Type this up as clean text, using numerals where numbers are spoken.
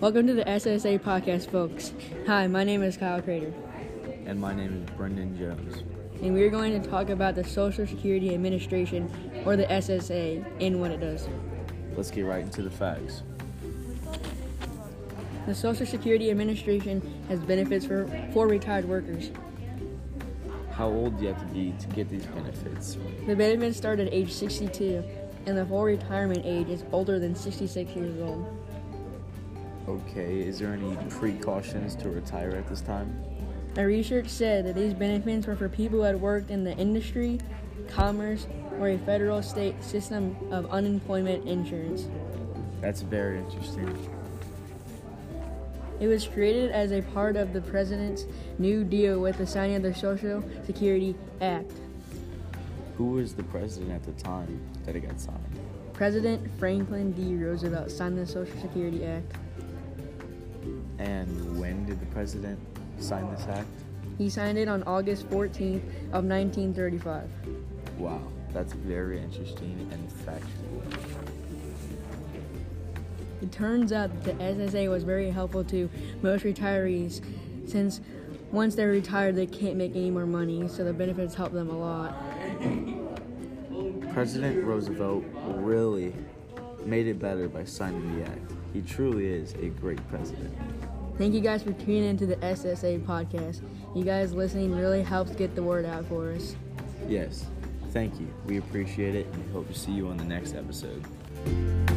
Welcome to the SSA podcast, folks. Hi, my name is Kyle Crater. And my name is Brendan Jones. And we're going to talk about the Social Security Administration, or the SSA, and what it does. Let's get right into the facts. The Social Security Administration has benefits for retired workers. How old do you have to be to get these benefits? The benefits start at age 62, and the full retirement age is older than 66 years old. Okay, is there any precautions to retire at this time? The research said that these benefits were for people who had worked in the industry, commerce, or a federal state system of unemployment insurance. That's very interesting. It was created as a part of the President's New Deal with the signing of the Social Security Act. Who was the president at the time that it got signed? President Franklin D. Roosevelt signed the Social Security Act. And when did the president sign this act? He signed it on August 14th of 1935. Wow, that's very interesting and factual. It turns out that the SSA was very helpful to most retirees, since once they're retired, they can't make any more money, so the benefits help them a lot. President Roosevelt really made it better by signing the act. He truly is a great president. Thank you guys for tuning into the SSA podcast. You guys listening really helps get the word out for us. Yes, thank you. We appreciate it and we hope to see you on the next episode.